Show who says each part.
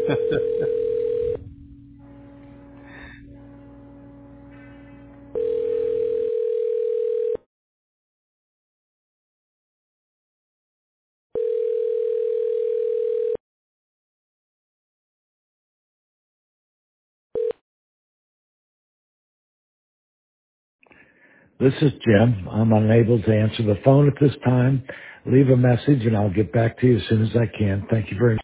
Speaker 1: This is Jim. I'm unable to answer the phone at this time. Leave a message and I'll get back to you as soon as I can. Thank you very much.